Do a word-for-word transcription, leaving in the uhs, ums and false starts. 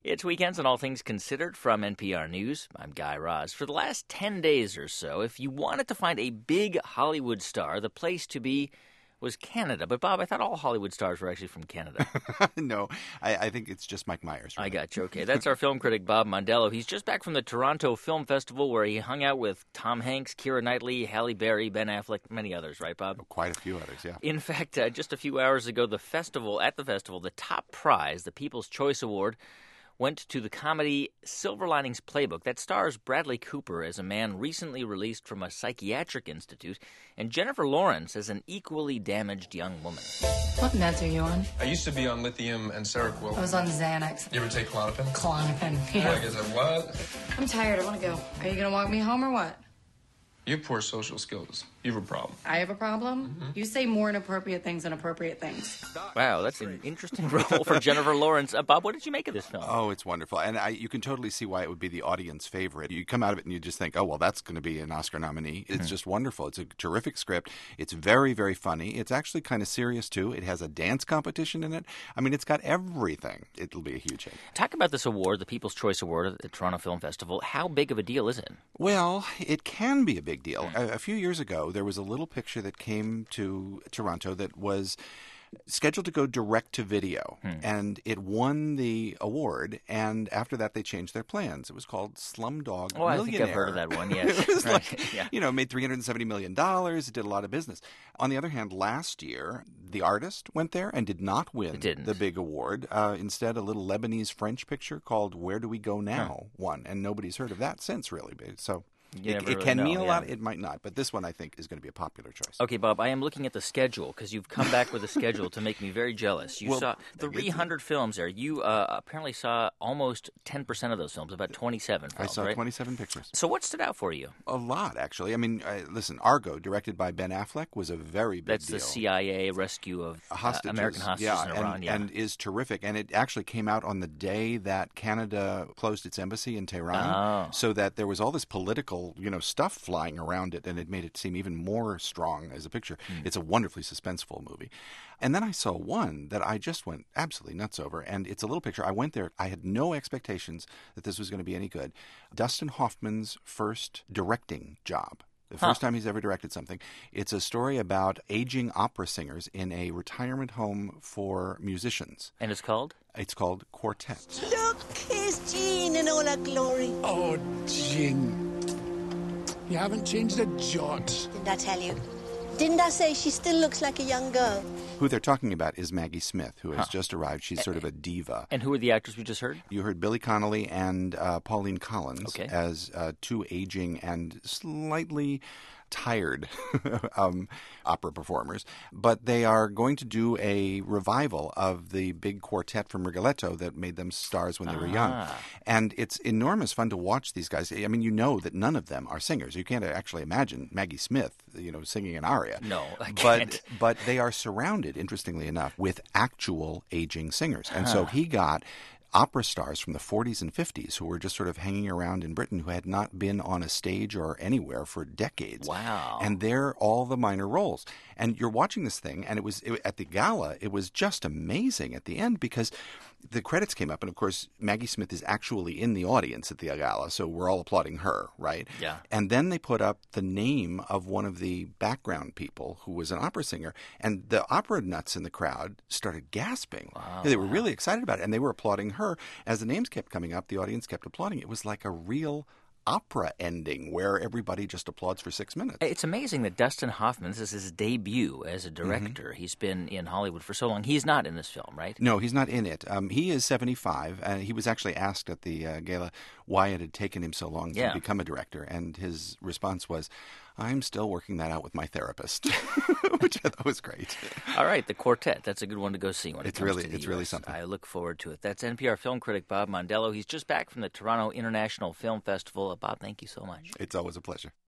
It's Weekends and All Things Considered from N P R News. I'm Guy Raz. For the last ten days or so, if you wanted to find a big Hollywood star, the place to be was Canada. But, Bob, I thought all Hollywood stars were actually from Canada. No, I, I think it's just Mike Myers. Really. I got you. Okay, that's our film critic, Bob Mondello. He's just back from the Toronto Film Festival where he hung out with Tom Hanks, Keira Knightley, Halle Berry, Ben Affleck, many others, right, Bob? Oh, quite a few others, yeah. In fact, uh, just a few hours ago, the festival, at the festival, the top prize, the People's Choice Award, went to the comedy Silver Linings Playbook that stars Bradley Cooper as a man recently released from a psychiatric institute and Jennifer Lawrence as an equally damaged young woman. What meds are you on? I used to be on lithium and Seroquel. I was on Xanax. You ever take Klonopin? Klonopin, yeah. Like, is it what? I'm tired. I want to go. Are you going to walk me home or what? You have poor social skills. You have a problem. I have a problem? Mm-hmm. You say more inappropriate things than appropriate things. Wow, that's an interesting role for Jennifer Lawrence. Uh, Bob, what did you make of this film? Oh, it's wonderful. And I, you can totally see why it would be the audience favorite. You come out of it and you just think, oh, well, that's going to be an Oscar nominee. It's mm-hmm. just wonderful. It's a terrific script. It's very, very funny. It's actually kind of serious, too. It has a dance competition in it. I mean, it's got everything. It'll be a huge hit. Talk about this award, the People's Choice Award at the Toronto Film Festival. How big of a deal is it? Well, it can be a big deal. A, a few years ago, there was a little picture that came to Toronto that was scheduled to go direct to video, hmm. and it won the award, and after that they changed their plans. It was called Slumdog oh, Millionaire. I think I've heard of that one, yes. It was right. like, yeah. you know, made three hundred seventy million dollars. It did a lot of business. On the other hand, last year, The Artist went there and did not win the big award. Uh, instead, a little Lebanese-French picture called Where Do We Go Now huh. won, and nobody's heard of that since, really. So You it, it really can know, mean a yeah. lot. It might not. But this one, I think, is going to be a popular choice. Okay, Bob, I am looking at the schedule because you've come back with a schedule to make me very jealous. You well, saw three hundred films there. You uh, apparently saw almost ten percent of those films, about twenty-seven films, I saw right? twenty-seven pictures. So what stood out for you? A lot, actually. I mean, uh, listen, Argo, directed by Ben Affleck, was a very big That's deal. That's the C I A rescue of uh, American hostages yeah, in and, Iran. Yeah, and is terrific. And it actually came out on the day that Canada closed its embassy in Tehran, oh. so that there was all this political, you know, stuff flying around it, and it made it seem even more strong as a picture. Mm. It's a wonderfully suspenseful movie. And then I saw one that I just went absolutely nuts over, and it's a little picture. I went there. I had no expectations that this was going to be any good. Dustin Hoffman's first directing job. The first huh. time he's ever directed something. It's a story about aging opera singers in a retirement home for musicians. And it's called? It's called Quartet. Look, here's Jean in all her glory. Oh, Jean. You haven't changed a jot. Didn't I tell you? Didn't I say she still looks like a young girl? Who they're talking about is Maggie Smith, who has huh. just arrived. She's sort of a diva. And who are the actors we just heard? You heard Billy Connolly and uh, Pauline Collins okay. as uh, two aging and slightly tired um, opera performers. But they are going to do a revival of the big quartet from Rigoletto that made them stars when they were young. Ah. And it's enormous fun to watch these guys. I mean, you know that none of them are singers. You can't actually imagine Maggie Smith, you know, singing an aria. No, I but, can't. But they are surrounded, interestingly enough, with actual aging singers. And huh. so he got opera stars from the forties and fifties who were just sort of hanging around in Britain who had not been on a stage or anywhere for decades. Wow. And they're all the minor roles. And you're watching this thing, and it was it, at the gala, it was just amazing at the end because the credits came up, and of course, Maggie Smith is actually in the audience at the gala, so we're all applauding her, right? Yeah. And then they put up the name of one of the background people who was an opera singer, and the opera nuts in the crowd started gasping. Wow. They were really excited about it, and they were applauding her. As the names kept coming up, the audience kept applauding. It was like a real opera ending where everybody just applauds for six minutes. It's amazing that Dustin Hoffman, this is his debut as a director. Mm-hmm. He's been in Hollywood for so long. He's not in this film, right? No, he's not in it. Um, he is seventy-five, and he was actually asked at the uh, gala why it had taken him so long to yeah. become a director, and his response was, I'm still working that out with my therapist, which I thought was great. All right, the Quartet. That's a good one to go see when it it's comes really, to the It's U S. really something. I look forward to it. That's N P R film critic Bob Mondello. He's just back from the Toronto International Film Festival. Bob, thank you so much. It's always a pleasure.